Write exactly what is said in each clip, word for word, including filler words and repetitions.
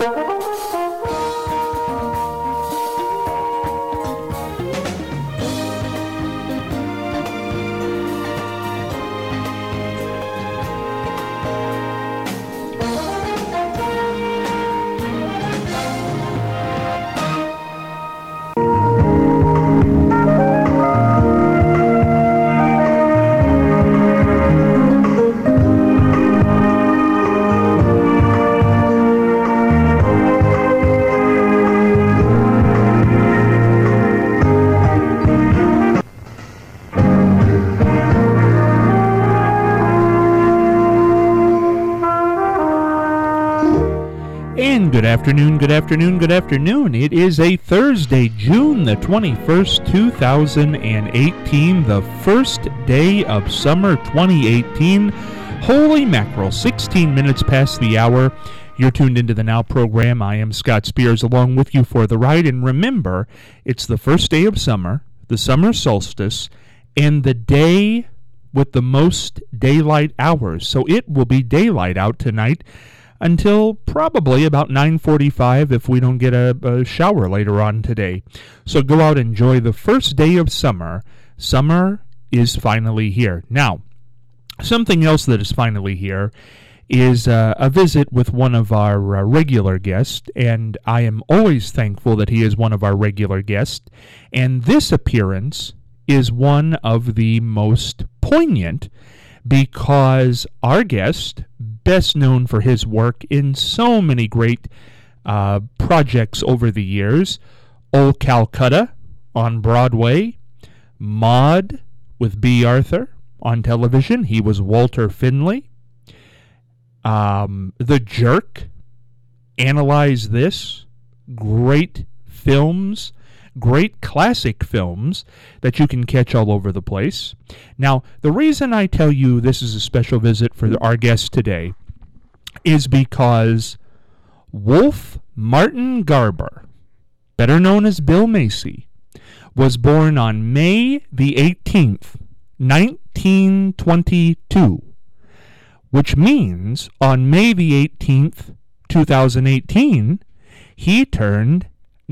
Good afternoon, good afternoon, good afternoon. It is a Thursday, June the twenty-first, two thousand eighteen, the first day of summer twenty eighteen. Holy mackerel, sixteen minutes past the hour. You're tuned into the Now program. I am Scott Spears along with you for the ride. And remember, it's the first day of summer, the summer solstice, and the day with the most daylight hours. So it will be daylight out tonight until probably about nine forty-five if we don't get a, a shower later on today. So go out and enjoy the first day of summer. Summer is finally here. Now, something else that is finally here is uh, a visit with one of our uh, regular guests, and I am always thankful that he is one of our regular guests. And this appearance is one of the most poignant because our guest, best known for his work in so many great uh, projects over the years, Old Calcutta on Broadway, Maude with B. Arthur on television. He was Walter Finley. Um, The Jerk, Analyze This, great films, great classic films that you can catch all over the place. Now, the reason I tell you this is a special visit for our guest today is because Wolf Martin Garber, better known as Bill Macy, was born on May the eighteenth, nineteen twenty-two, which means on May the eighteenth, two thousand eighteen, he turned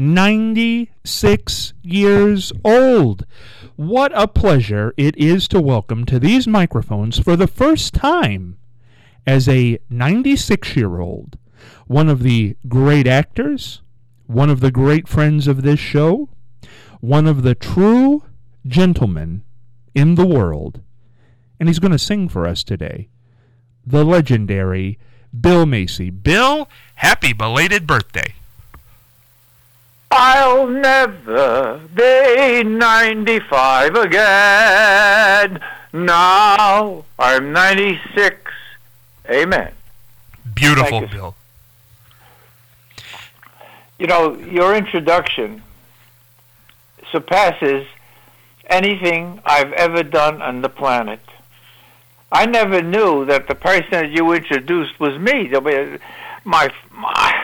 ninety-six years old. What a pleasure it is to welcome to these microphones for the first time as a ninety-six-year-old, one of the great actors, one of the great friends of this show, one of the true gentlemen in the world, and he's going to sing for us today, the legendary Bill Macy. Bill, happy belated birthday. I'll never be ninety-five again. Now I'm ninety-six. Amen. Beautiful, Bill. You know, your introduction surpasses anything I've ever done on the planet. I never knew that the person that you introduced was me. My, my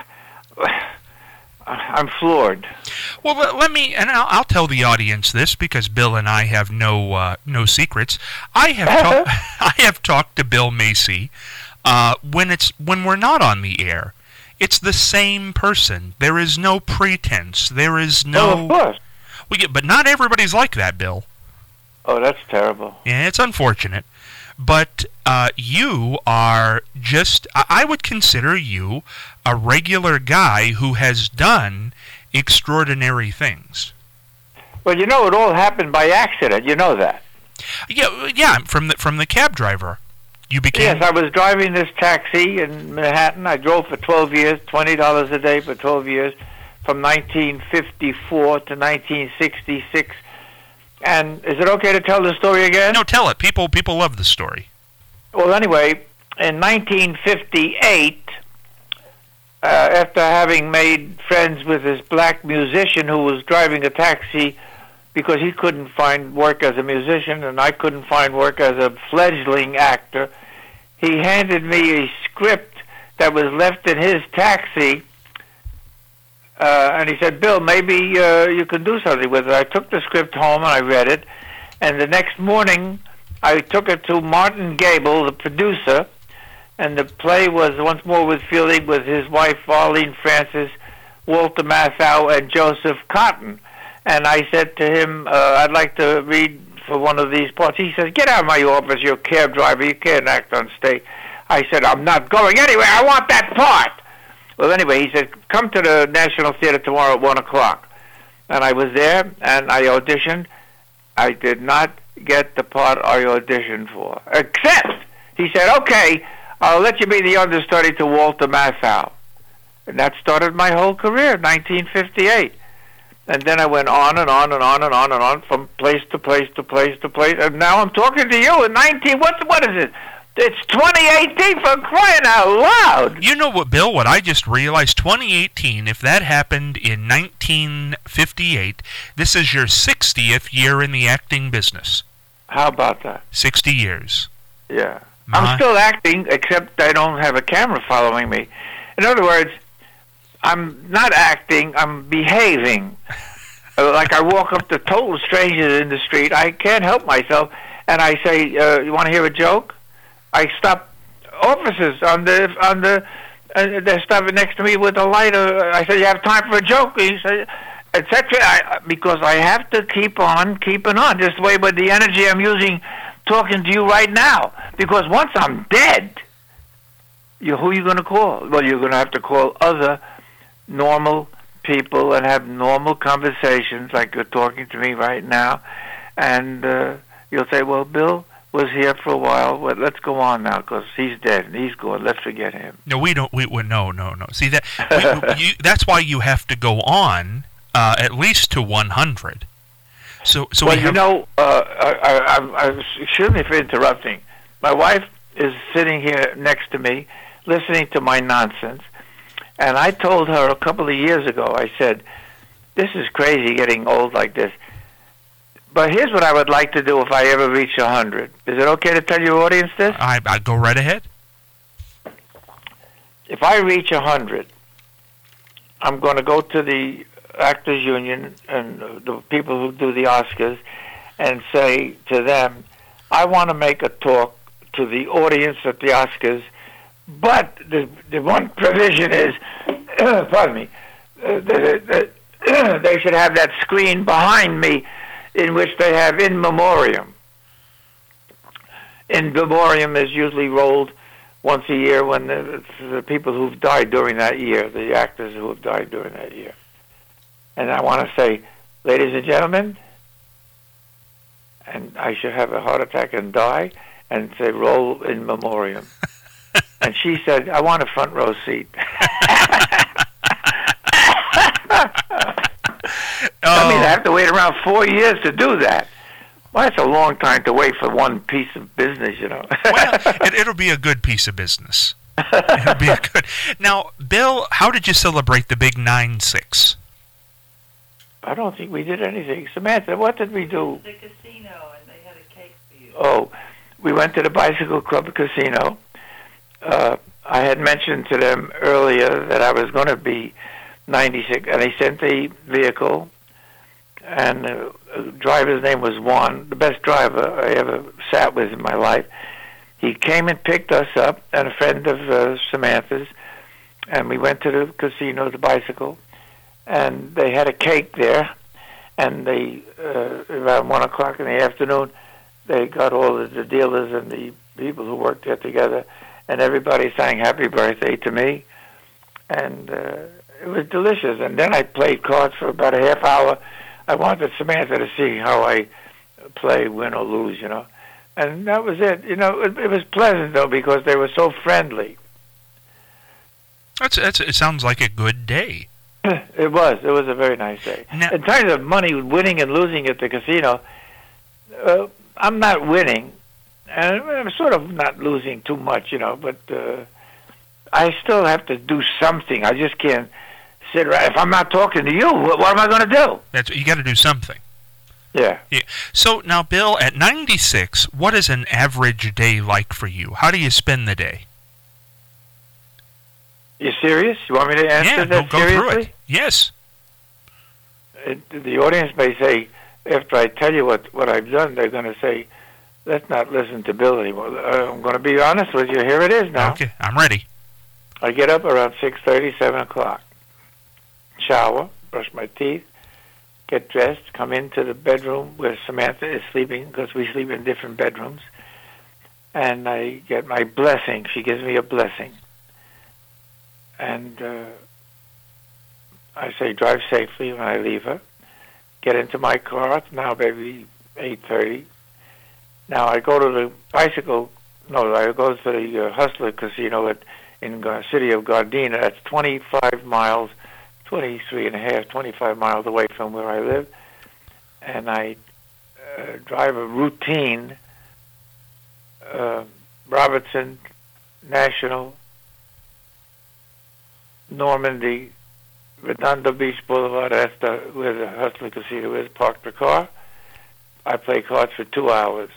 I'm floored. Well, let me, and I'll, I'll tell the audience this because Bill and I have no uh, no secrets. I have ta- I have talked to Bill Macy uh, when it's when we're not on the air. It's the same person. There is no pretense. There is no. Oh, of course. Well, yeah, but not everybody's like that, Bill. Oh, that's terrible. Yeah, it's unfortunate. But uh, you are just, I would consider you a regular guy who has done extraordinary things. Well, you know, it all happened by accident. You know that. Yeah, yeah. From the from the cab driver, you became. Yes, I was driving this taxi in Manhattan. I drove for twelve years, twenty dollars a day for twelve years, from nineteen fifty-four to nineteen sixty-six. And is it okay to tell the story again? No, tell it. People people love the story. Well, anyway, in nineteen fifty-eight, uh, after having made friends with this black musician who was driving a taxi because he couldn't find work as a musician and I couldn't find work as a fledgling actor, he handed me a script that was left in his taxi. Uh, and he said, Bill, maybe uh, you can do something with it. I took the script home and I read it. And the next morning, I took it to Martin Gable, the producer, and the play was Once More with Fielding with his wife Arlene Francis, Walter Matthau, and Joseph Cotton. And I said to him, uh, I'd like to read for one of these parts. He says, get out of my office, you're a cab driver, you can't act on stage. I said, I'm not going anywhere, I want that part. Well, anyway, he said, come to the National Theater tomorrow at one o'clock. And I was there, and I auditioned. I did not get the part I auditioned for. Except, he said, okay, I'll let you be the understudy to Walter Matthau. And that started my whole career, nineteen fifty-eight. And then I went on and on and on and on and on from place to place to place to place. And now I'm talking to you in nineteen, what, what is it? It's twenty eighteen, for crying out loud. You know what, Bill, what I just realized, twenty eighteen, if that happened in nineteen fifty-eight, this is your sixtieth year in the acting business. How about that? sixty years. Yeah. My. I'm still acting, except I don't have a camera following me. In other words, I'm not acting, I'm behaving. Like I walk up to total strangers in the street, I can't help myself, and I say, uh, you want to hear a joke? I stop officers on the on the. Uh, they're stopping next to me with a lighter. I said, "You have time for a joke?" He said, et cetera. Because I have to keep on keeping on this way with the energy I'm using, talking to you right now. Because once I'm dead, you who are you going to call? Well, you're going to have to call other normal people and have normal conversations like you're talking to me right now, and uh, you'll say, "Well, Bill was here for a while. Well, let's go on now because he's dead and he's gone. Let's forget him." No, we don't. We, we no, no, no. See that? We, you, that's why you have to go on uh, at least to one hundred. So, so well, we have, you know, uh, I, I, I, I excuse me for interrupting. My wife is sitting here next to me, listening to my nonsense, and I told her a couple of years ago. I said, "This is crazy, getting old like this." But here's what I would like to do if I ever reach one hundred. Is it okay to tell your audience this? I, I go right ahead. If I reach one hundred, I'm going to go to the Actors Union and the people who do the Oscars and say to them, I want to make a talk to the audience at the Oscars, but the, the one provision is, pardon me, uh, the, the, they should have that screen behind me in which they have in memoriam. In memoriam is usually rolled once a year when the, the people who've died during that year, the actors who have died during that year. And I want to say, ladies and gentlemen, and I should have a heart attack and die, and say, roll in memoriam. And she said, I want a front row seat. I mean, I have to wait around four years to do that. Well, that's a long time to wait for one piece of business, you know. Well, it, it'll be a good piece of business. It'll be a good. Now, Bill, how did you celebrate the big nine six? I don't think we did anything. Samantha, what did we do? The casino, and they had a cake for you. Oh, we went to the Bicycle Club Casino. Uh, I had mentioned to them earlier that I was going to be ninety-six, and they sent a vehicle, and uh, the driver's name was Juan, the best driver I ever sat with in my life. He came and picked us up, and a friend of uh, Samantha's, and we went to the casino, the Bicycle, and they had a cake there, and they, uh, around one o'clock in the afternoon, they got all of the dealers and the people who worked there together, and everybody sang happy birthday to me, and uh, it was delicious. And then I played cards for about a half hour. I wanted Samantha to see how I play, win or lose, you know. And that was it. You know, it, it was pleasant, though, because they were so friendly. That's, that's it sounds like a good day. It was. It was a very nice day. Now, in terms of money, winning and losing at the casino, uh, I'm not winning, and I'm sort of not losing too much, you know, but uh, I still have to do something. I just can't sit around. If I'm not talking to you, what, what am I going to do? That's, you got to do something. Yeah. yeah. So now, Bill, at ninety-six, what is an average day like for you? How do you spend the day? You serious? You want me to answer yeah, that go, go seriously? through it. Yes. It, the audience may say, after I tell you what, what I've done, they're going to say, let's not listen to Bill anymore. Uh, I'm going to be honest with you. Here it is now. Okay, I'm ready. I get up around six thirty, seven o'clock. Shower, brush my teeth, get dressed, come into the bedroom where Samantha is sleeping, because we sleep in different bedrooms. And I get my blessing. She gives me a blessing. And uh, I say, drive safely when I leave her. Get into my car. It's now maybe eight thirty. Now I go to the bicycle, no, I go to the uh, Hustler Casino at, in the city of Gardena. That's twenty-five miles, twenty-three and a half, twenty-five miles away from where I live. And I uh, drive a routine uh, Robertson, National, Normandy, Redondo Beach Boulevard. That's the, where the Hustler Casino is. Park the car. I play cards for two hours.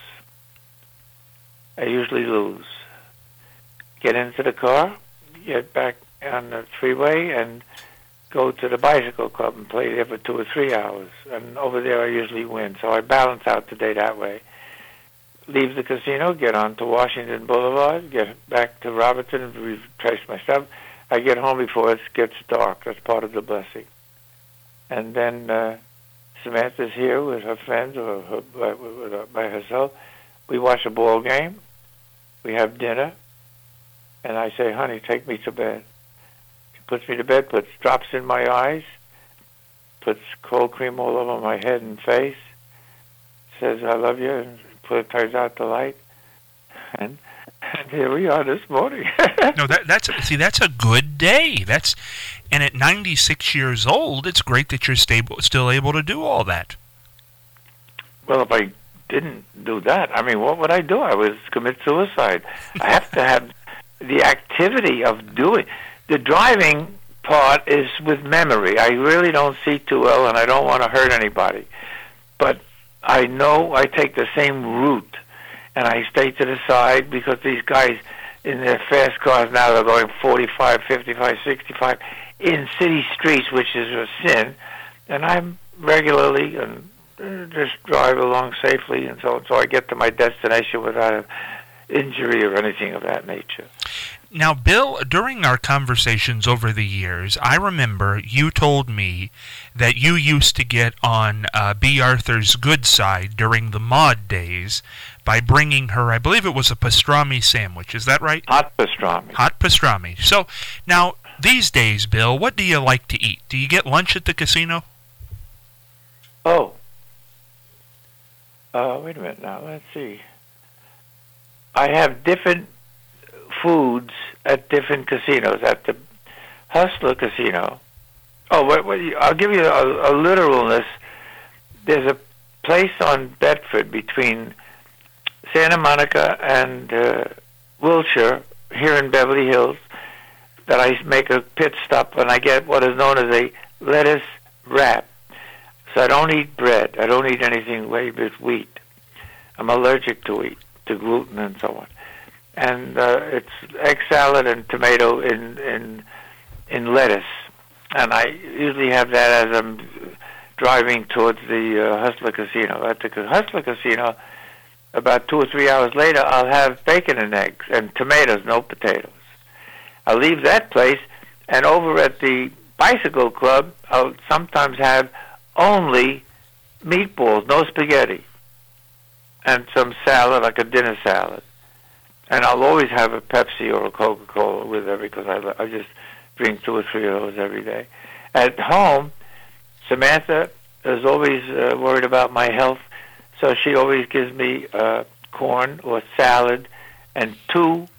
I usually lose. Get into the car, get back on the freeway, and go to the bicycle club and play there for two or three hours. And over there I usually win. So I balance out the day that way. Leave the casino, get on to Washington Boulevard, get back to Robertson and retrace my stuff. I get home before it gets dark. That's part of the blessing. And then uh, Samantha's here with her friends or her, by, with her, by herself. We watch a ball game. We have dinner. And I say, honey, take me to bed. She puts me to bed, puts drops in my eyes, puts cold cream all over my head and face, says, I love you, and put, turns out the light. And, and here we are this morning. No, that, that's see, that's a good day. That's, and at ninety-six years old, it's great that you're stable, still able to do all that. Well, if I didn't do that, I mean, what would I do? I would commit suicide. I have to have the activity of doing. The driving part is with memory. I really don't see too well, and I don't want to hurt anybody. But I know I take the same route, and I stay to the side because these guys in their fast cars now, they're going forty-five, fifty-five, sixty-five in city streets, which is a sin. And I'm regularly and uh, just drive along safely, and so so I get to my destination without an injury or anything of that nature. Now, Bill, during our conversations over the years, I remember you told me that you used to get on uh, B. Arthur's good side during the Maud days by bringing her, I believe it was a pastrami sandwich. Is that right? Hot pastrami. Hot pastrami. So, now, these days, Bill, what do you like to eat? Do you get lunch at the casino? Oh. Uh, wait a minute now. Let's see. I have different foods at different casinos. At the Hustler Casino. Oh, wait, wait, I'll give you a, a literalness. There's a place on Bedford between Santa Monica and uh, Wilshire, here in Beverly Hills, that I make a pit stop and I get what is known as a lettuce wrap. So I don't eat bread. I don't eat anything made with wheat. I'm allergic to wheat, to gluten and so on. And uh, it's egg salad and tomato in in in lettuce. And I usually have that as I'm driving towards the uh, Hustler Casino. At the Hustler Casino, about two or three hours later, I'll have bacon and eggs and tomatoes, no potatoes. I'll leave that place, and over at the Bicycle Club, I'll sometimes have only meatballs, no spaghetti, and some salad, like a dinner salad. And I'll always have a Pepsi or a Coca-Cola with it because I, I just drink two or three of those every day. At home, Samantha is always uh, worried about my health, so she always gives me uh, corn or salad and two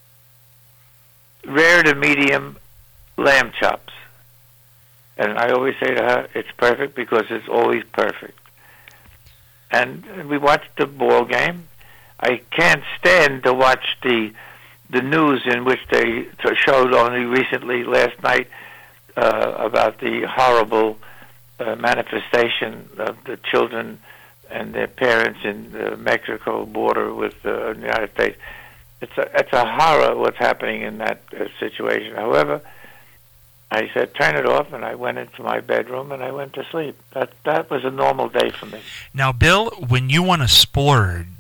rare to medium lamb chops. And I always say to her, it's perfect because it's always perfect. And we watched the ball game. I can't stand to watch the the news in which they showed only recently last night uh, about the horrible uh, manifestation of the children and their parents in the Mexico border with uh, the United States. It's a it's a horror what's happening in that uh, situation. However, I said, turn it off, and I went into my bedroom, and I went to sleep. That that was a normal day for me. Now, Bill, when you want to splurge,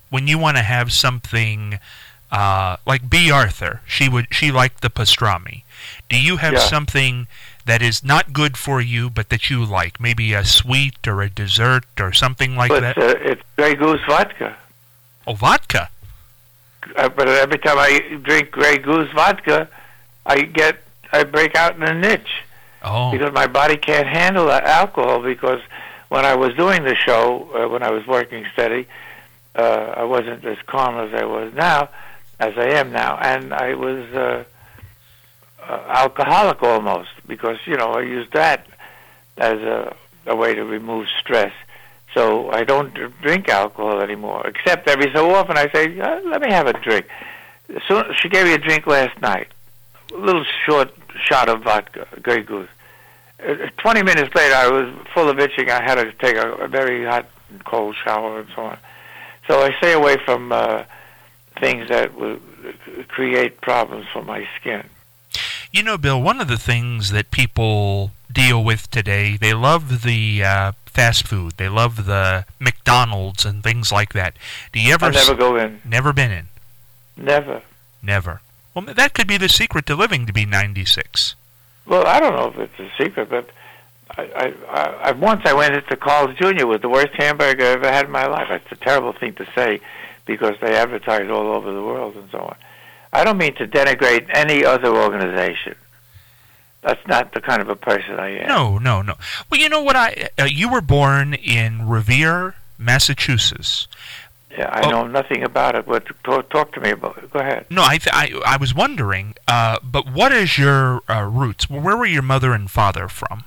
when you want to have something uh, like B. Arthur, she would she liked the pastrami. Do you have Yeah. something that is not good for you, but that you like? Maybe a sweet or a dessert or something like but that? uh, it's Grey Goose vodka. Oh, vodka. Uh, but every time I drink Grey Goose vodka, I get I break out in a niche Oh, because my body can't handle uh, alcohol. Because when I was doing the show, uh, when I was working steady, uh, I wasn't as calm as I was now, as I am now, and I was uh, uh, alcoholic almost because you know I used that as a, a way to remove stress. So I don't drink alcohol anymore, except every so often I say, uh, let me have a drink. So she gave me a drink last night, a little short shot of vodka, Grey Goose. Uh, Twenty minutes later, I was full of itching. I had to take a, a very hot and cold shower and so on. So I stay away from uh, things that will create problems for my skin. you know, Bill, one of the things that people deal with today, they love the uh, fast food. They love the McDonald's and things like that. Do you ever... I never go in. Never been in? Never. Never. Well, that could be the secret to living to be ninety-six. Well, I don't know if it's a secret, but I, I, I, I once I went into Carl's Junior with the worst hamburger I ever had in my life. It's a terrible thing to say because they advertise all over the world and so on. I don't mean to denigrate any other organization. That's not the kind of a person I am. No, no, no. Well, you know what? I uh, you were born in Revere, Massachusetts. Yeah, I Oh. know nothing about it. But talk, talk to me about it. Go ahead. No, I th- I, I was wondering, uh, but what is your uh, roots? Where were your mother and father from?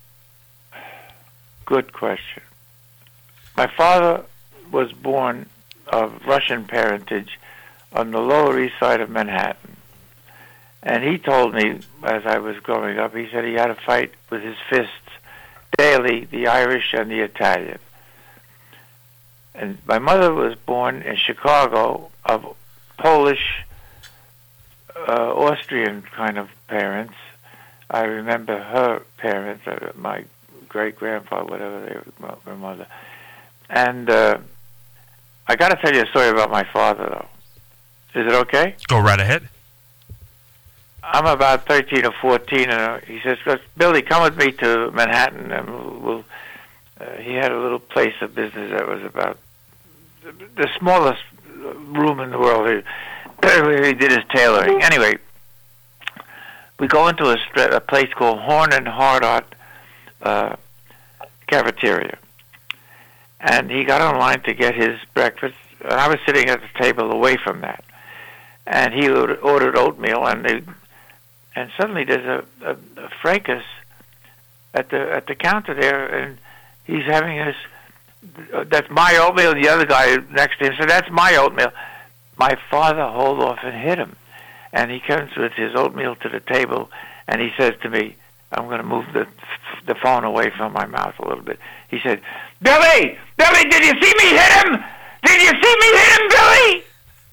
Good question. My father was born of Russian parentage on the Lower East Side of Manhattan. And he told me, as I was growing up, he said he had to fight with his fists daily, the Irish and the Italian. And my mother was born in Chicago of Polish, uh, Austrian kind of parents. I remember her parents, uh, my great-grandfather, whatever they were, my mother. And uh, I got to tell you a story about my father, though. Is it okay? Go right ahead. I'm about thirteen or fourteen, and uh, he says, Billy, come with me to Manhattan. And we'll, we'll, uh, he had a little place of business that was about the smallest room in the world. He, he did his tailoring. Anyway, we go into a, a place called Horn and Hardart uh, Cafeteria. And he got online to get his breakfast. And I was sitting at the table away from that. And he ordered oatmeal, and they, and suddenly there's a, a, a fracas at the at the counter there, and he's having his, that's my oatmeal. The other guy next to him said, that's my oatmeal. My father hauled off and hit him, and he comes with his oatmeal to the table, and he says to me, I'm going to move the the phone away from my mouth a little bit. He said, Billy, Billy, did you see me hit him? Did you see me hit him, Billy?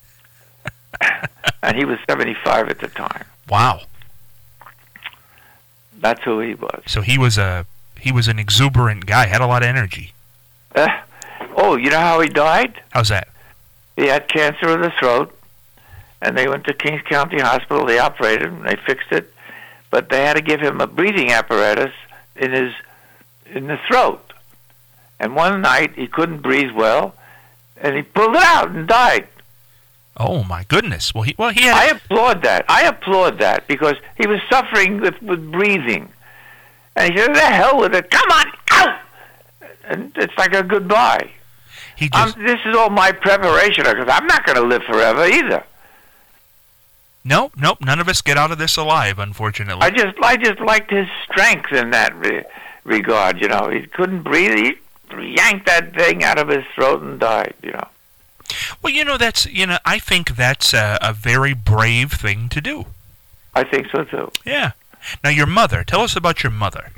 And he was seventy-five at the time. Wow. That's who he was. So he was a he was an exuberant guy, had a lot of energy. Uh, oh, you know how he died? How's that? He had cancer of the throat, and they went to Kings County Hospital. They operated him. They fixed it, but they had to give him a breathing apparatus in his in the throat. And one night he couldn't breathe well, and he pulled it out and died. Oh my goodness! Well, he well he had. I applaud that. I applaud that because he was suffering with, with breathing, and he said, "The hell with it! Come on, out!" And it's like a goodbye. he just Um, this is all my preparation because I'm not going to live forever either. nope, nope. None of us get out of this alive, unfortunately. I just, I just liked his strength in that re- regard. You know, he couldn't breathe. He yanked that thing out of his throat and died. You know. Well, you know that's you know I think that's a, a very brave thing to do. I think so too. Yeah. Now your mother. Tell us about your mother.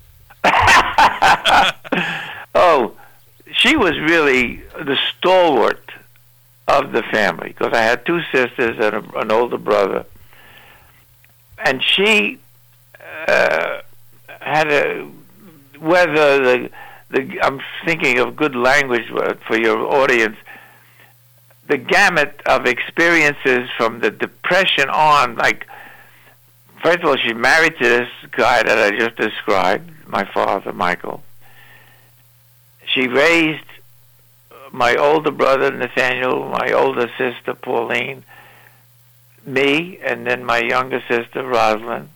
Oh, she was really the stalwart of the family because I had two sisters and a, an older brother, and she uh, had a whether the the I'm thinking of good language for your audience. the gamut of experiences from the Depression on. Like, first of all, she's married to this guy that I just described, my father, Michael. She raised my older brother, Nathaniel, my older sister, Pauline, me, and then my younger sister, Rosalind.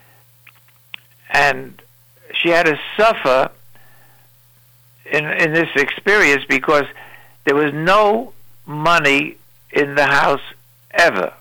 And she had to suffer in in this experience because there was no money in the house ever.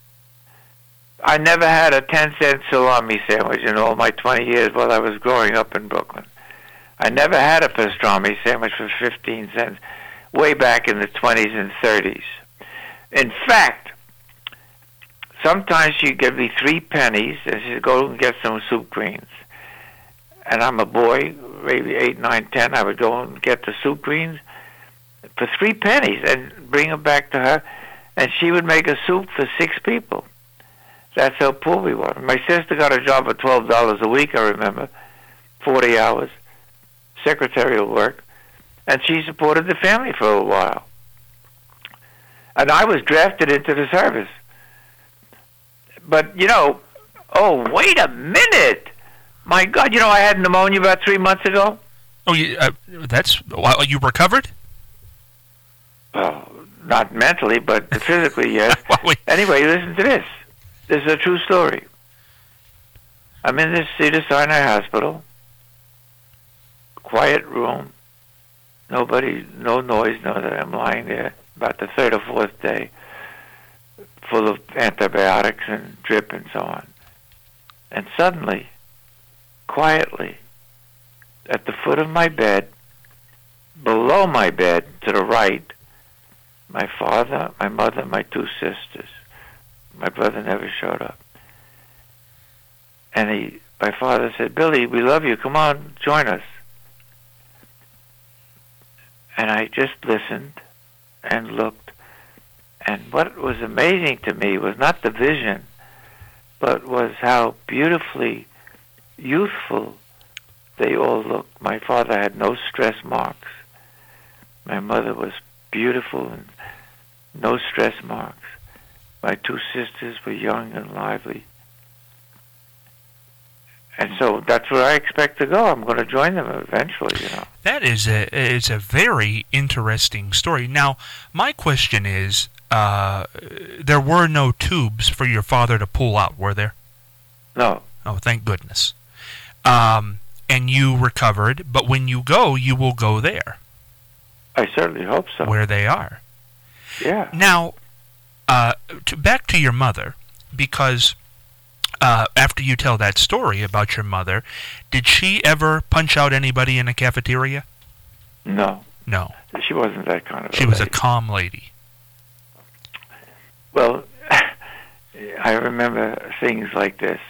I never had a ten-cent salami sandwich in all my twenty years while I was growing up in Brooklyn. I never had a pastrami sandwich for fifteen cents way back in the twenties and thirties. In fact, sometimes she'd give me three pennies and she'd go and get some soup greens. And I'm a boy, maybe eight, nine, ten. I would go and get the soup greens for three pennies and bring them back to her, and she would make a soup for six people. That's how poor we were. My sister got a job at twelve dollars a week, I remember, forty hours, secretarial work, and she supported the family for a while. And I was drafted into the service. But, you know, oh, wait a minute! My God, you know, I had pneumonia about three months ago. Oh, you, uh, that's... Well, you recovered? Well, not mentally, but physically, yes. Well, wait. Anyway, listen to this. This is a true story. I'm in this Cedars-Sinai hospital. Quiet room. Nobody, no noise, no that I'm lying there. About the third or fourth day. Full of antibiotics and drip and so on. And suddenly, quietly, at the foot of my bed, below my bed, to the right, my father, my mother, my two sisters. My brother never showed up. And he, my father said, "Billy, we love you. Come on, join us." And I just listened and looked. And what was amazing to me was not the vision, but was how beautifully youthful they all looked. My father had no stress marks. My mother was beautiful and no stress marks. My two sisters were young and lively. And so that's where I expect to go. I'm going to join them eventually, you know. That is a, is a very interesting story. Now, my question is, uh, there were no tubes for your father to pull out, were there? No. Oh, thank goodness. Um, and you recovered, but when you go, you will go there. I certainly hope so. Where they are. Yeah. Now, uh, to, back to your mother, because uh, after you tell that story about your mother, did she ever punch out anybody in a cafeteria? No. No. She wasn't that kind of a She was lady. a calm lady. Well, I remember things like this.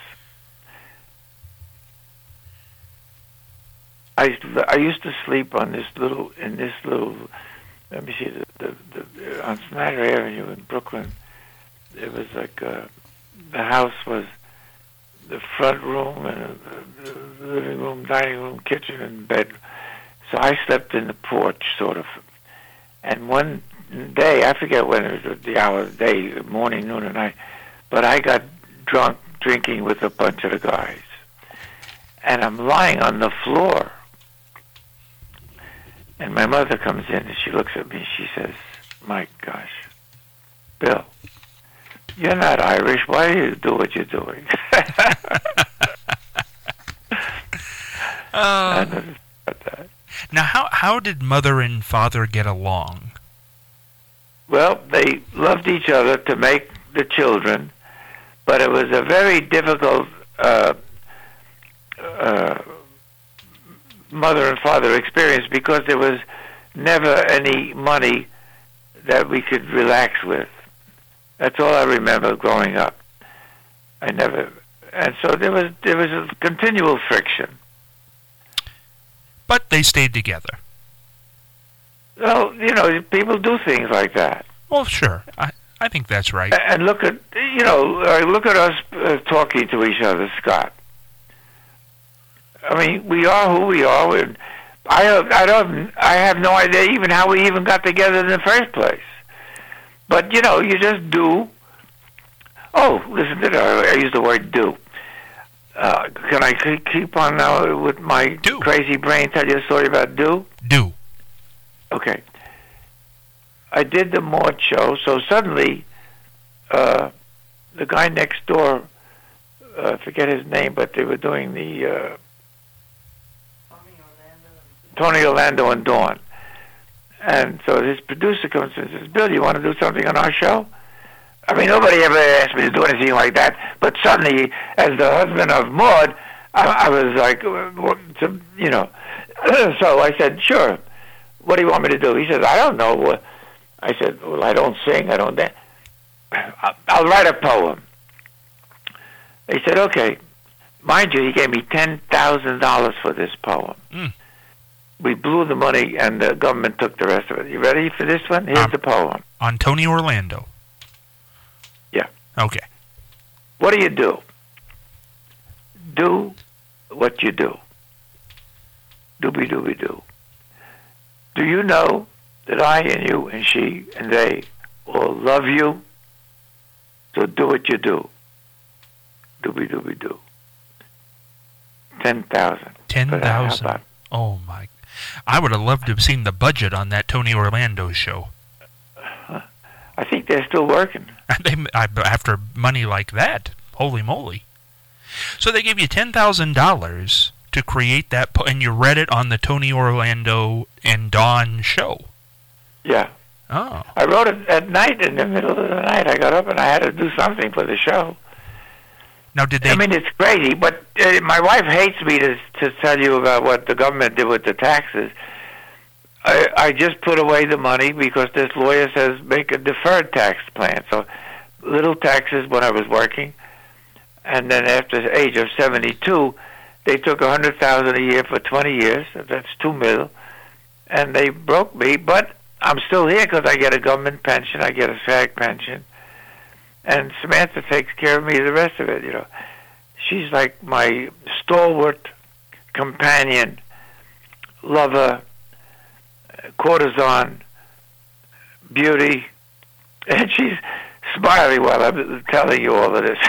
I used to, I used to sleep on this little, in this little, let me see, the, the, the, on Snyder Avenue in Brooklyn. It was like, uh, the house was the front room and a, the living room, dining room, kitchen, and bed. So I slept in the porch, sort of. And one day, I forget when it was, the hour of the day, morning, noon, or night, but I got drunk drinking with a bunch of the guys. And I'm lying on the floor. And my mother comes in and she looks at me and she says, "My gosh, Bill, you're not Irish. Why do you do what you're doing?" Uh, I never thought that. now, how how did mother and father get along? Well, they loved each other to make the children, but it was a very difficult uh, uh, mother and father experience because there was never any money that we could relax with. That's all I remember growing up. I never, and so there was there was a continual friction. But they stayed together. Well, you know, people do things like that. Well, sure. I, I think that's right. And look at, you know, uh, look at us uh, talking to each other, Scott. I mean, we are who we are. We're, I, I don't, I have no idea even how we even got together in the first place. But, you know, you just do. Oh, listen to that. I use the word do. Uh, can I keep on now with my do. crazy brain tell you a story about do? Do. Okay. I did the Maude show, so suddenly uh, the guy next door, uh, I forget his name, but they were doing the uh, Tony Orlando and Dawn. And so his producer comes and says, Bill, you want to do something on our show? I mean, nobody ever asked me to do anything like that. But suddenly, as the husband of Maude, I, I was like, you know. So I said, sure. What do you want me to do? He said, I don't know. I said, well, I don't sing. I don't dance. I'll write a poem. He said, okay. Mind you, he gave me ten thousand dollars for this poem. Mm. We blew the money, and the government took the rest of it. You ready for this one? Here's um, the poem. On Tony Orlando. Yeah. Okay. What do you do? Do what you do. Dooby-dooby-doo. Do you know that I and you and she and they all love you? So do what you do. Dooby-dooby-doo. Ten thousand. Ten thousand. Oh, my. I would have loved to have seen the budget on that Tony Orlando show. I think they're still working. they, I, after money like that, holy moly. So they gave you ten thousand dollars to create that, po- and you read it on the Tony Orlando and Dawn show. Yeah. Oh. I wrote it at night, in the middle of the night. I got up and I had to do something for the show. Now, did they... I mean, it's crazy, but uh, my wife hates me to to tell you about what the government did with the taxes. I, I just put away the money because this lawyer says make a deferred tax plan. So little taxes when I was working, and then after the age of seventy-two, they took a hundred thousand a year for twenty years. That's two mil, and they broke me. But I'm still here because I get a government pension. I get a SAG pension. And Samantha takes care of me the rest of it, you know. She's like my stalwart companion, lover, courtesan, beauty. And she's smiling while I'm telling you all of this.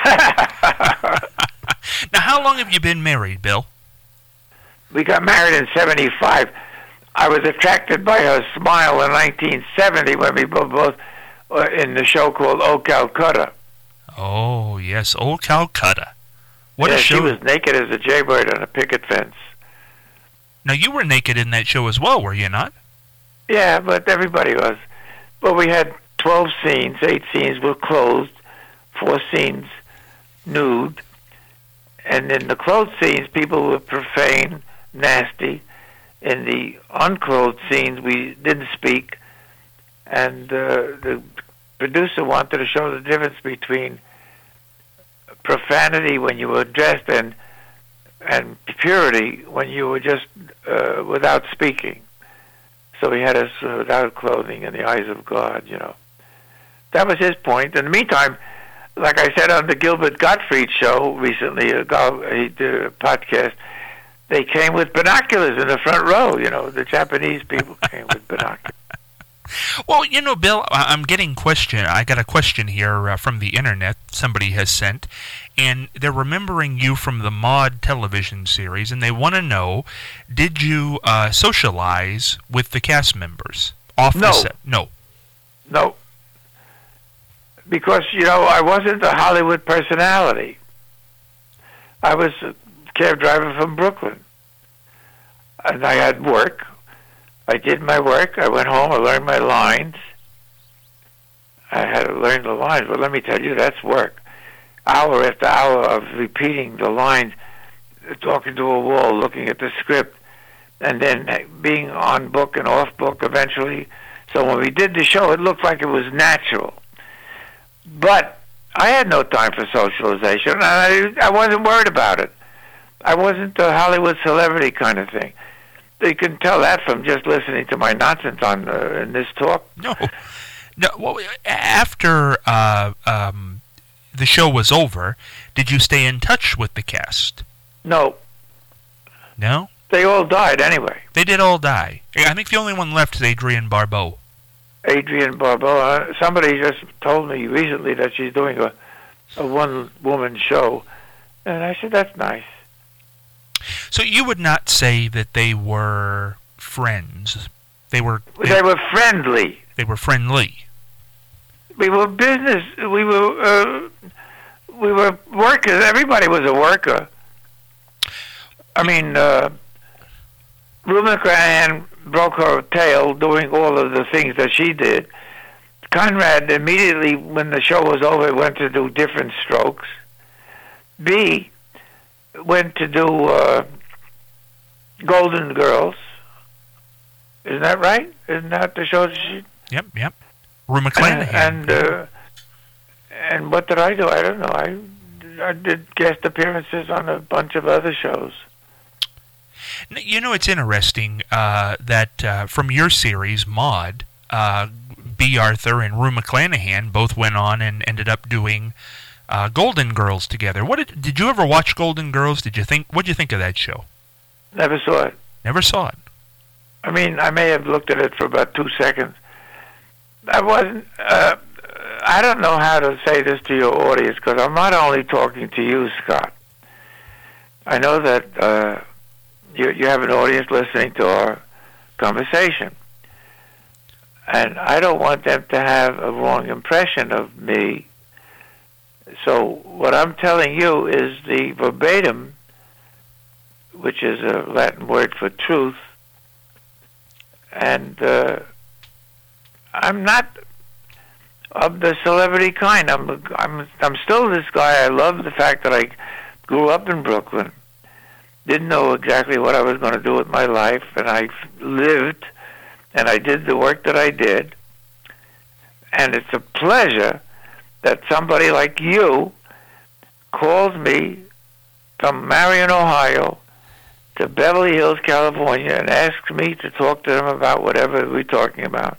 Now, how long have you been married, Bill? We got married in seventy-five. I was attracted by her smile in nineteen seventy when we were both in the show called Oh Calcutta. Oh, yes, Old Calcutta. What yeah, a show. She was naked as a jaybird on a picket fence. Now, you were naked in that show as well, were you not? Yeah, but everybody was. But we had twelve scenes, eight scenes were clothed, four scenes nude. And in the clothed scenes, people were profane, nasty. In the unclothed scenes, we didn't speak. And uh, the producer wanted to show the difference between profanity when you were dressed and and purity when you were just uh, without speaking. So he had us uh, without clothing in the eyes of God, you know. That was his point. In the meantime, like I said on the Gilbert Gottfried show recently, a he did a podcast, they came with binoculars in the front row, you know. The Japanese people came with binoculars. Well, you know, Bill, I'm getting question. I got a question here uh, from the internet somebody has sent, and they're remembering you from the Maude television series, and they want to know, did you uh, socialize with the cast members off no. the set? No. No. Because, you know, I wasn't a Hollywood personality. I was a cab driver from Brooklyn, and I had work. I did my work. I went home. I learned my lines. I had to learn the lines, but let me tell you, that's work. Hour after hour of repeating the lines, talking to a wall, looking at the script, and then being on book and off book eventually. So when we did the show, it looked like it was natural. But I had no time for socialization, and I, I wasn't worried about it. I wasn't a Hollywood celebrity kind of thing. You can tell that from just listening to my nonsense on uh, in this talk. No, no. Well, after uh, um, the show was over, did you stay in touch with the cast? No. No? They all died anyway. They did all die. I think the only one left is Adrienne Barbeau. Adrienne Barbeau. Somebody just told me recently that she's doing a, a one-woman show, and I said, that's nice. So you would not say that they were friends. They were... They, they were friendly. They were friendly. We were business. We were... Uh, we were workers. Everybody was a worker. I mean, uh, Rue McClanahan broke her tail doing all of the things that she did. Conrad immediately, when the show was over, went to do Different Strokes. B went to do uh, Golden Girls. Isn't that right? Isn't that the show that she... Yep, yep. Rue McClanahan. And, uh, and what did I do? I don't know. I, I did guest appearances on a bunch of other shows. You know, it's interesting uh, that uh, from your series, Maude, uh, B. Arthur and Rue McClanahan both went on and ended up doing uh, Golden Girls together. What did, did you ever watch Golden Girls? Did you think? What did you think of that show? Never saw it. Never saw it. I mean, I may have looked at it for about two seconds. I wasn't. Uh, I don't know how to say this to your audience because I'm not only talking to you, Scott. I know that uh, you you have an audience listening to our conversation, and I don't want them to have a wrong impression of me. So what I'm telling you is the verbatim, which is a Latin word for truth, and uh, I'm not of the celebrity kind. I'm I'm I'm still this guy. I love the fact that I grew up in Brooklyn. Didn't know exactly what I was going to do with my life, and I lived, and I did the work that I did. And it's a pleasure that somebody like you calls me from Marion, Ohio, to Beverly Hills, California, and asks me to talk to them about whatever we're talking about.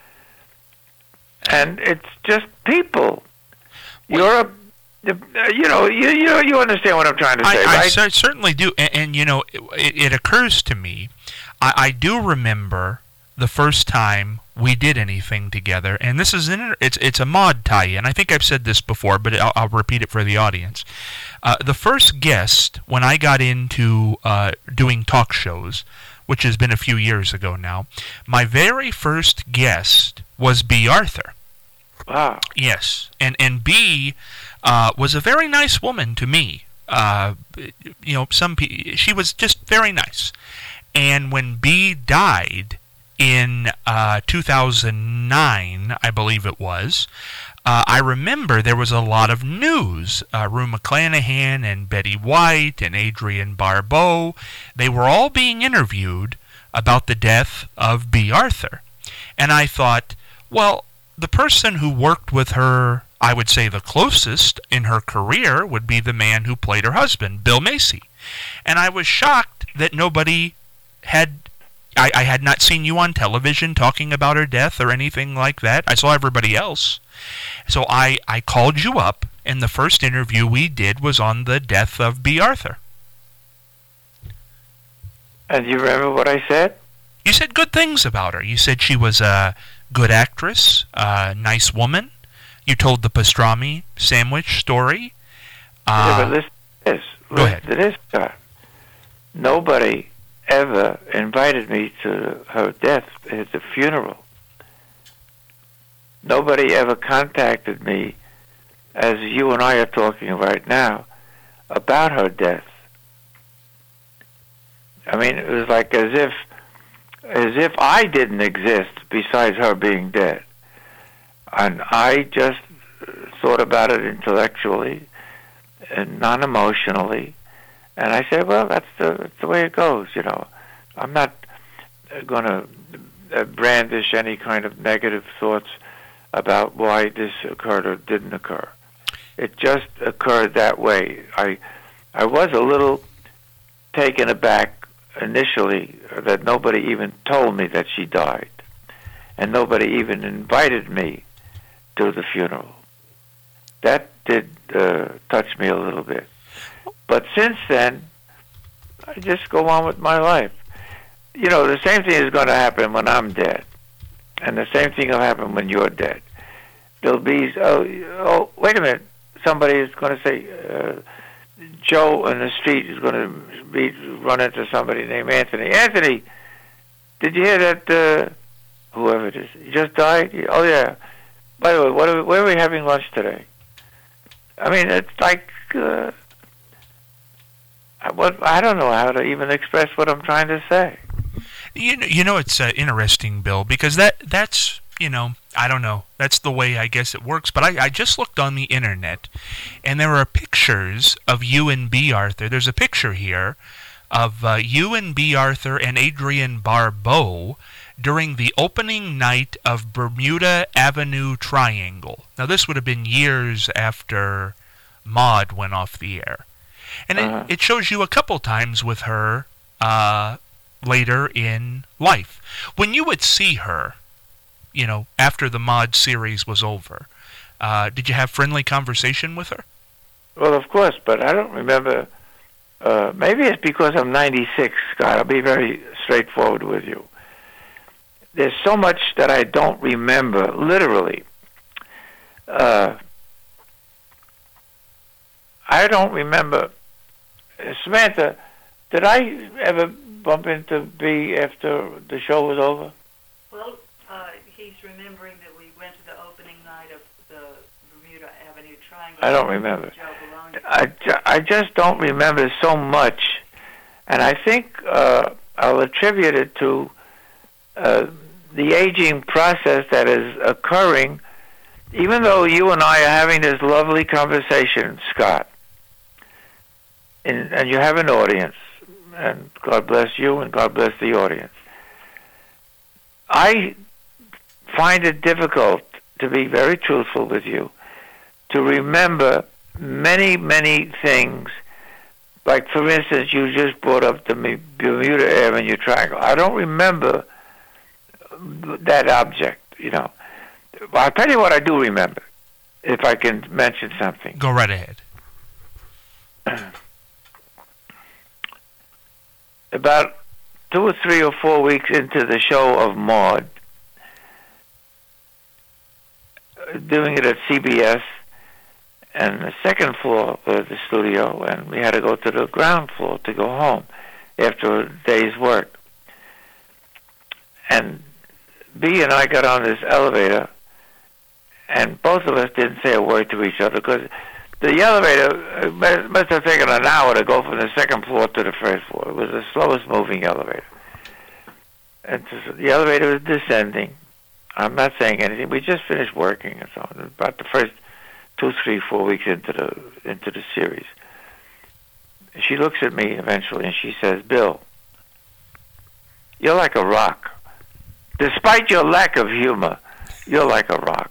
And it's just people. You're a, you know, you you you understand what I'm trying to say, I, right? I cer- certainly do. And, and you know, it, it occurs to me, I, I do remember the first time we did anything together, and this is an, it's it's a Maude tie-in. I think I've said this before, but I'll, I'll repeat it for the audience. Uh, the first guest when I got into uh, doing talk shows, which has been a few years ago now, my very first guest was B. Arthur. Wow. Yes, and and B uh, was a very nice woman to me. Uh, you know, some pe- she was just very nice. And when B died in uh, two thousand nine, I believe it was, uh, I remember there was a lot of news. Uh, Rue McClanahan and Betty White and Adrienne Barbeau, they were all being interviewed about the death of B. Arthur. And I thought, well, the person who worked with her, I would say the closest in her career, would be the man who played her husband, Bill Macy. And I was shocked that nobody had, I, I had not seen you on television talking about her death or anything like that. I saw everybody else. So I, I called you up, and the first interview we did was on the death of B. Arthur. And you remember what I said? You said good things about her. You said she was a good actress, a nice woman. You told the pastrami sandwich story. Uh, yeah, but listen to this. Go listen ahead. to this, Scott. Nobody ever invited me to her death at the funeral. Nobody ever contacted me, as you and I are talking right now, about her death. I mean, it was like as if as if I didn't exist besides her being dead. And I just thought about it intellectually and non-emotionally. And I said, well, that's the, that's the way it goes, you know. I'm not going to brandish any kind of negative thoughts about why this occurred or didn't occur. It just occurred that way. I I was a little taken aback initially that nobody even told me that she died, and nobody even invited me to the funeral. That did uh, touch me a little bit. But since then, I just go on with my life. You know, the same thing is going to happen when I'm dead. And the same thing will happen when you're dead. There'll be, oh, oh wait a minute, somebody is going to say, uh, Joe in the street is going to be run into somebody named Anthony. Anthony, did you hear that, uh, whoever it is, he just died? Oh, yeah. By the way, what are we, where are we having lunch today? I mean, it's like, uh, what, I don't know how to even express what I'm trying to say. You know, you know it's uh, interesting, Bill, because that that's, you know, I don't know. That's the way I guess it works. But I, I just looked on the internet, and there are pictures of you and B. Arthur. There's a picture here of uh, you and B. Arthur and Adrienne Barbeau during the opening night of Bermuda Avenue Triangle. Now, this would have been years after Maude went off the air. And uh-huh. it, it shows you a couple times with her uh, later in life. When you would see her, you know, after the Maude series was over, uh, did you have friendly conversation with her? Well, of course, but I don't remember. Uh, maybe it's because I'm ninety-six, Scott. I'll be very straightforward with you. There's so much that I don't remember, literally. Uh, I don't remember. Uh, Samantha, did I ever bump into B after the show was over? Well, uh, he's remembering that we went to the opening night of the Bermuda Avenue Triangle. I don't remember. I, I just don't remember so much. And I think uh, I'll attribute it to uh, the aging process that is occurring, even though you and I are having this lovely conversation, Scott. And, and you have an audience, and God bless you, and God bless the audience. I find it difficult, to be very truthful with you, to remember many, many things. Like, for instance, you just brought up the Bermuda Avenue Triangle. I don't remember that object, you know. I'll tell you what I do remember, if I can mention something. Go right ahead. About two or three or four weeks into the show of Maude, doing it at C B S, and the second floor was the studio, and we had to go to the ground floor to go home after a day's work. And B and I got on this elevator, and both of us didn't say a word to each other, because the elevator must have taken an hour to go from the second floor to the first floor. It was the slowest moving elevator. And the elevator was descending. I'm not saying anything. We just finished working and so on. About the first two, three, four weeks into the into the series. She looks at me eventually and she says, "Bill, you're like a rock. Despite your lack of humor, you're like a rock."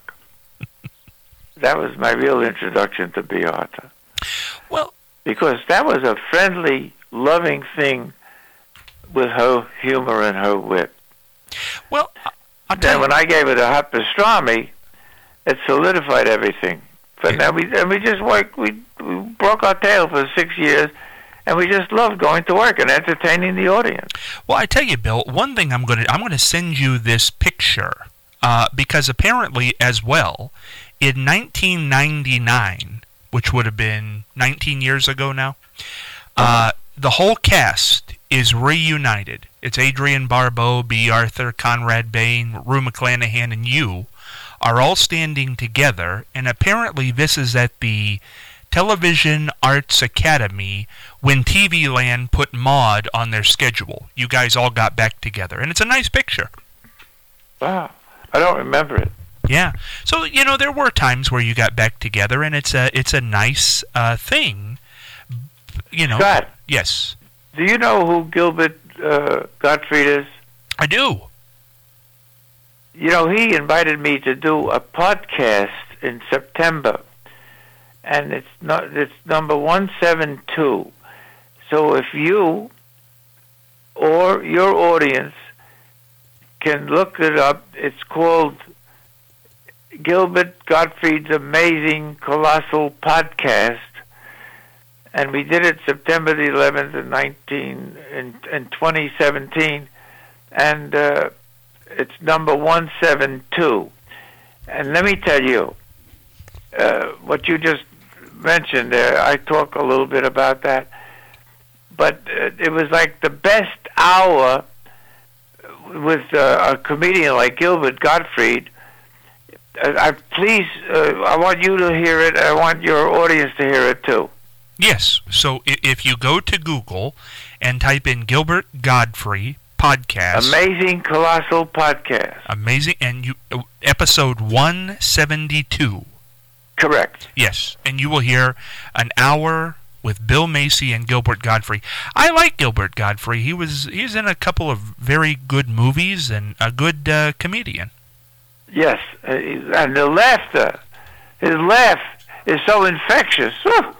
That was my real introduction to B. Arthur. Well, because that was a friendly, loving thing with her humor and her wit. Well, I'll then when I gave her the hot pastrami, it solidified everything. But now we and we just worked. We, we broke our tail for six years, and we just loved going to work and entertaining the audience. Well, I tell you, Bill, one thing I'm going to I'm going to send you this picture uh, because apparently, as well, in nineteen ninety-nine, which would have been nineteen years ago now, uh, the whole cast is reunited. It's Adrienne Barbeau, B. Arthur, Conrad Bain, Rue McClanahan, and you are all standing together, and apparently this is at the Television Arts Academy when T V Land put Maude on their schedule. You guys all got back together, and it's a nice picture. Wow. I don't remember it. Yeah. So, you know, there were times where you got back together, and it's a it's a nice uh, thing. You know. Scott. Yes. Do you know who Gilbert uh, Gottfried is? I do. You know, he invited me to do a podcast in September, and it's not it's number one seventy-two. So if you or your audience can look it up, it's called Gilbert Gottfried's Amazing Colossal Podcast, and we did it September the eleventh in nineteen in, in twenty seventeen, and uh, It's number one seven two. And let me tell you, uh, what you just mentioned there, I talk a little bit about that, but uh, it was like the best hour with uh, a comedian like Gilbert Gottfried. Uh, I please, uh, I want you to hear it. I want your audience to hear it too. Yes. So if you go to Google and type in Gilbert Gottfried podcast, amazing, colossal podcast, amazing, and you uh, episode one seventy-two. Correct. Yes, and you will hear an hour with Bill Macy and Gilbert Gottfried. I like Gilbert Gottfried. He was he's in a couple of very good movies and a good uh, comedian. Yes, uh, and the laughter, his laugh is so infectious. Whew.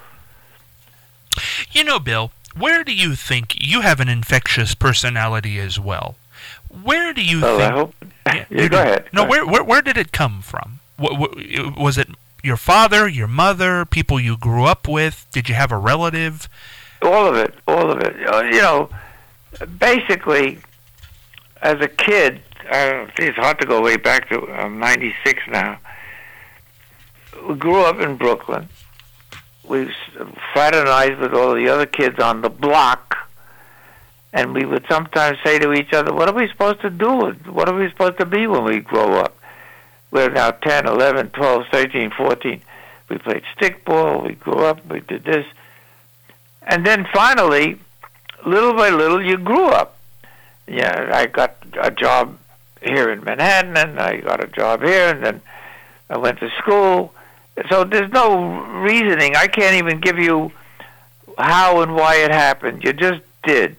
You know, Bill, where do you think you have an infectious personality as well? Where do you well, think? I hope. Yeah, you go ahead. No, go where, ahead. where where did it come from? What, what, was it your father, your mother, people you grew up with? Did you have a relative? All of it, all of it. Uh, you know, basically, as a kid, I don't see, it's hard to go way back to I'm ninety-six now. We grew up in Brooklyn. We fraternized with all the other kids on the block, and we would sometimes say to each other, what are we supposed to do? What are we supposed to be when we grow up? We're now ten, eleven, twelve, thirteen, fourteen. We played stickball, we grew up, we did this. And then finally, little by little, you grew up. Yeah, I got a job here in Manhattan, and I got a job here, and then I went to school. So there's no reasoning. I can't even give you how and why it happened. You just did.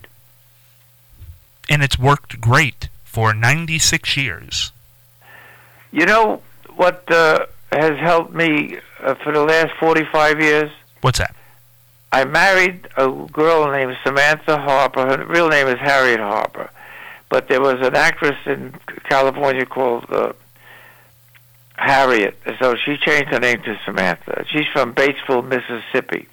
And it's worked great for ninety-six years. You know what uh, has helped me uh, for the last forty-five years? What's that? I married a girl named Samantha Harper. Her real name is Harriet Harper. But there was an actress in California called uh, Harriet, so she changed her name to Samantha. She's from Batesville, Mississippi.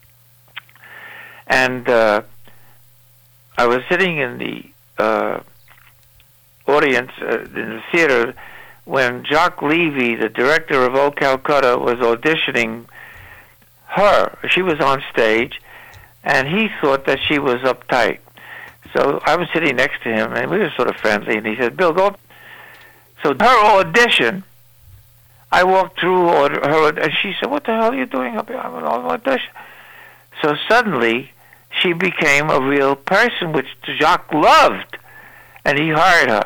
And uh, I was sitting in the uh, audience uh, in the theater when Jacques Levy, the director of Old Calcutta, was auditioning her. She was on stage, and he thought that she was uptight. So I was sitting next to him, and we were sort of friendly, and he said, Bill, go. So her audition, I walked through her, and she said, what the hell are you doing up here? I'm an audition. So suddenly, she became a real person, which Jacques loved, and he hired her.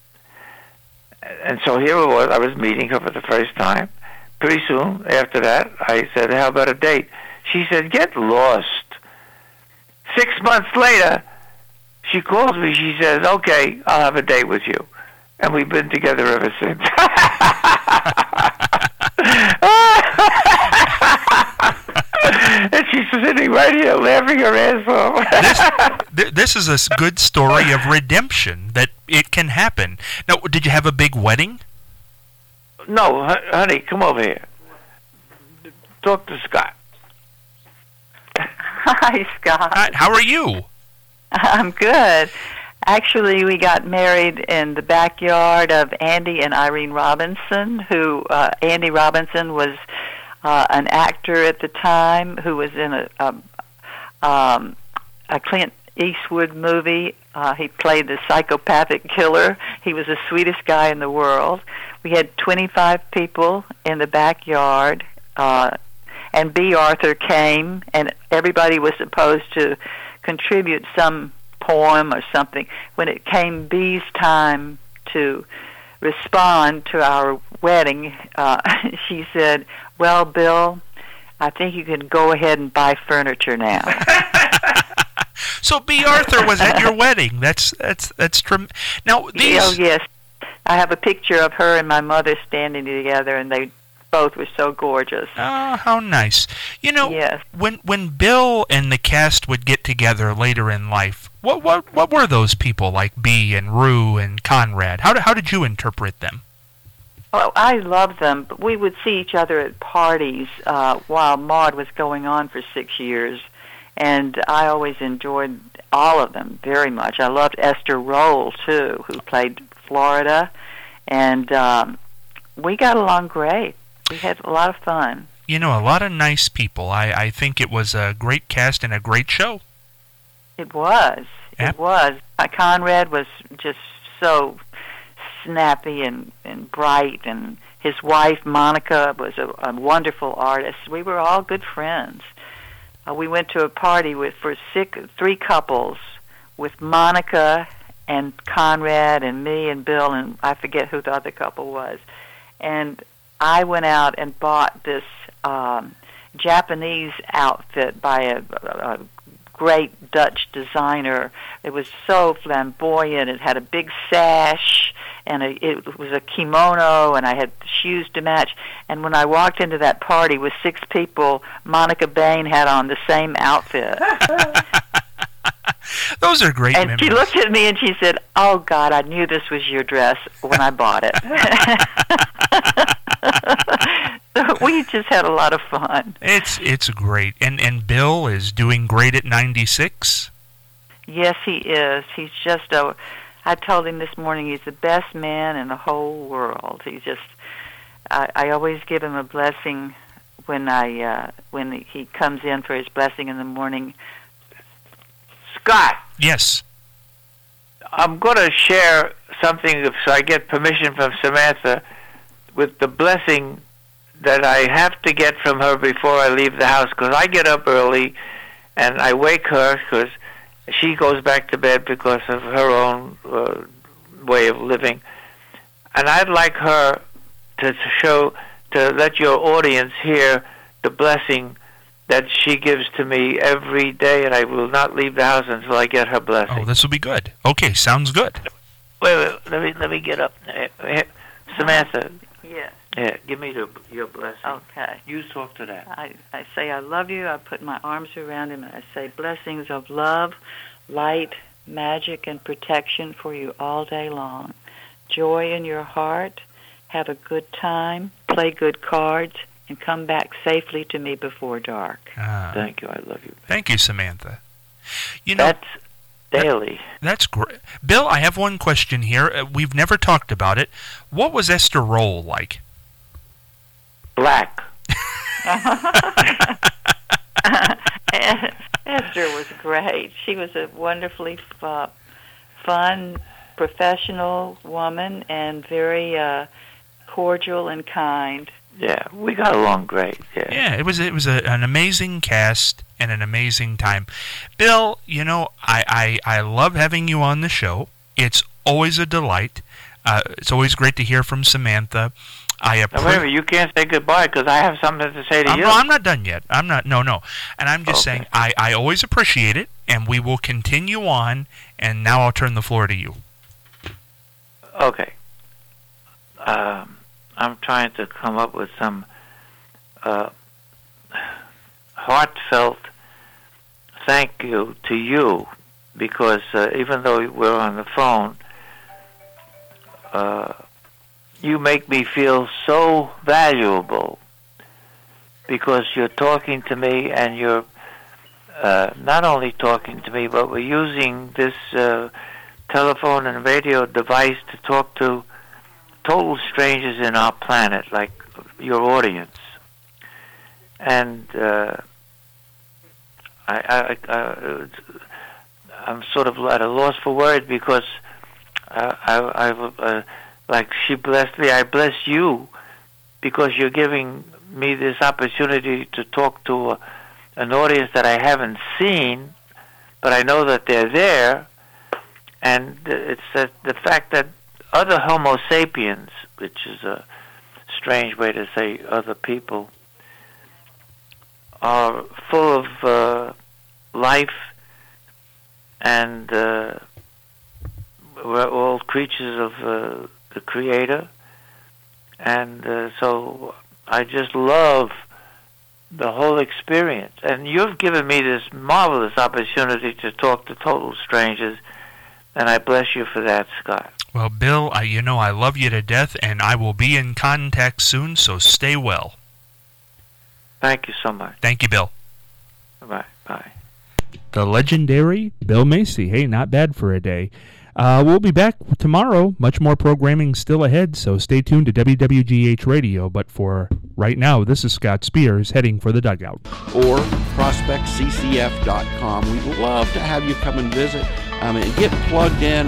And so here it was. I was meeting her for the first time. Pretty soon after that, I said, how about a date? She said, get lost. Six months later, she calls me. She says, okay, I'll have a date with you. And we've been together ever since. And she's sitting right here laughing her ass off. this, this is a good story of redemption, that it can happen. Now, did you have a big wedding? No, honey, come over here. Talk to Scott. Hi, Scott. Hi, how are you? I'm good. Actually, we got married in the backyard of Andy and Irene Robinson, who uh, Andy Robinson was uh, an actor at the time who was in a, a, um, a Clint Eastwood movie. Uh, he played the psychopathic killer. He was the sweetest guy in the world. We had twenty-five people in the backyard, uh, and B. Arthur came, and everybody was supposed to contribute some poem or something. When it came B's time to respond to our wedding, uh, she said, well, Bill, I think you can go ahead and buy furniture now. So B. Arthur was at your wedding. That's that's that's trem- now these. Oh yes, I have a picture of her and my mother standing together, and they both were so gorgeous. Oh, how nice! You know, yes. when when Bill and the cast would get together later in life, what what what were those people like? B and Rue and Conrad. How did how did you interpret them? Well, I loved them, but we would see each other at parties uh, while Maude was going on for six years. And I always enjoyed all of them very much. I loved Esther Roll, too, who played Florida, and um, we got along great. We had a lot of fun. You know, a lot of nice people. I, I think it was a great cast and a great show. It was. Yep. It was. Uh, Conrad was just so snappy and, and bright, and his wife, Monica, was a, a wonderful artist. We were all good friends. Uh, we went to a party with for six, three couples with Monica and Conrad and me and Bill, and I forget who the other couple was. And I went out and bought this um, Japanese outfit by a, a great Dutch designer. It was so flamboyant. It had a big sash, and a, it was a kimono, and I had shoes to match. And when I walked into that party with six people, Monica Bain had on the same outfit. Those are great and memories. She looked at me and she said, "Oh, God, I knew this was your dress when I bought it." So we just had a lot of fun. It's it's great. And and Bill is doing great at ninety-six? Yes, he is. He's just a... I told him this morning he's the best man in the whole world. He's just... I, I always give him a blessing when I uh, when he comes in for his blessing in the morning. Scott. Yes. I'm going to share something, if so I get permission from Samantha, with the blessing that I have to get from her before I leave the house, because I get up early and I wake her because she goes back to bed because of her own uh, way of living. And I'd like her to show, to let your audience hear the blessing that she gives to me every day, and I will not leave the house until I get her blessing. Oh, this will be good. Okay, sounds good. Wait, wait, let me let me get up. Samantha. Yes. Yeah, give me the, your blessing. Okay. You talk to that. I, I say, I love you. I put my arms around him, and I say, blessings of love, light, magic, and protection for you all day long. Joy in your heart. Have a good time. Play good cards. And come back safely to me before dark. Uh, Thank you. I love you. Thank you, Samantha. You know, That's daily. That, that's great. Bill, I have one question here. Uh, we've never talked about it. What was Esther Roll like? Black. Esther was great. She was a wonderfully uh, fun, professional woman, and very uh, cordial and kind. Yeah, we got along great. Yeah, yeah it was it was a, an amazing cast and an amazing time. Bill, you know, I, I, I love having you on the show. It's always a delight. Uh, it's always great to hear from Samantha. I appreciate. Now, wait a minute, you can't say goodbye because I have something to say to I'm, you. No, I'm not done yet. I'm not. No, no. And I'm just Okay. saying I, I always appreciate it, and we will continue on. And now I'll turn the floor to you. Okay. Um, I'm trying to come up with some uh, heartfelt thank you to you because uh, even though we're on the phone, uh, you make me feel so valuable because you're talking to me and you're uh, not only talking to me, but we're using this uh, telephone and radio device to talk to total strangers in our planet, like your audience. And uh, I, I, I, I'm sort of at a loss for words because I, I, I uh, like she blessed me, I bless you because you're giving me this opportunity to talk to a, an audience that I haven't seen, but I know that they're there. And it's that the fact that other Homo sapiens, which is a strange way to say other people, are full of uh, life, and uh, we're all creatures of uh, the Creator. And uh, so I just love the whole experience. And you've given me this marvelous opportunity to talk to total strangers, and I bless you for that, Scott. Well, Bill, I, you know I love you to death, and I will be in contact soon, so stay well. Thank you so much. Thank you, Bill. Bye. Bye. The legendary Bill Macy. Hey, not bad for a day. Uh, we'll be back tomorrow. Much more programming still ahead, so stay tuned to W W G H Radio. But for right now, this is Scott Spears heading for the dugout. Or prospect c c f dot com. We'd love to have you come and visit um, and get plugged in